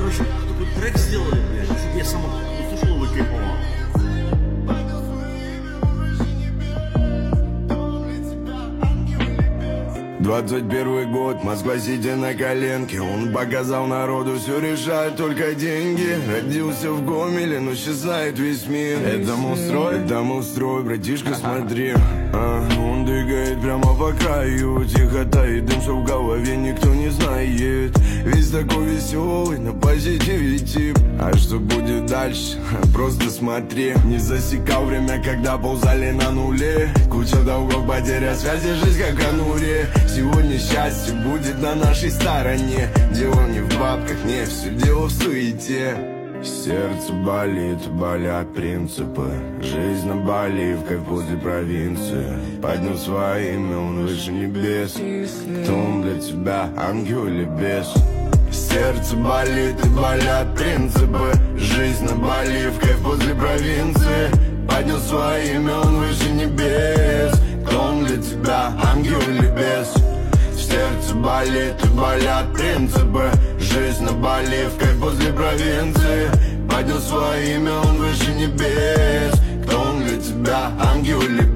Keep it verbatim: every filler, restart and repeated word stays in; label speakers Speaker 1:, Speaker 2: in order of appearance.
Speaker 1: короче, такой трек сделали, блядь, чтобы я сам услышал его и кайфовал.
Speaker 2: Двадцать первый год, Москва сидя на коленке. Он показал народу, все решает только деньги. Родился в Гомеле, но сейчас знает весь мир. Это Мустрой, это Мустрой, братишка, смотри. а, Он двигает прямо по краю. Тихо тает дым, что в голове никто не знает. Весь такой веселый, на позитиве тип. А что будет дальше? Просто смотри. Не засекал время, когда ползали на нуле. Куча долгов, потеря связи, жизнь как в конуре. Сегодня счастье будет на нашей стороне. Дело не в бабках, не все дело в суете. Сердце болит, болят принципы. Жизнь на Бали, в как возле провинции. Поднял свое имя, он выше небес. Кто он для тебя, ангел или бес? Сердце болит и болят принципы. Жизнь на Бали, в кайф возле провинции. Поднял свое имя, он выше небес. Кто он для тебя, ангел или бес? Сердце болит и болят принципы. Жизнь на Бали, в кайф возле провинции. Поднял свое имя, он выше небес. Кто он для тебя, ангел или